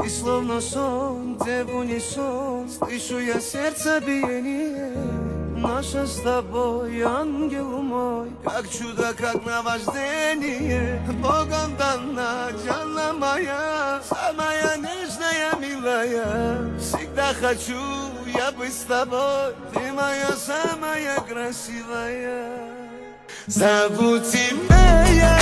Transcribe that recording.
Ты словно сон, где в унисон слышу я сердцебиение. Наша с тобой, ангел мой, как чудо, как наваждение. Богом дана, Джанна моя, самая нежная, милая. Всегда хочу я быть с тобой, ты моя самая красивая. Зову тебя я.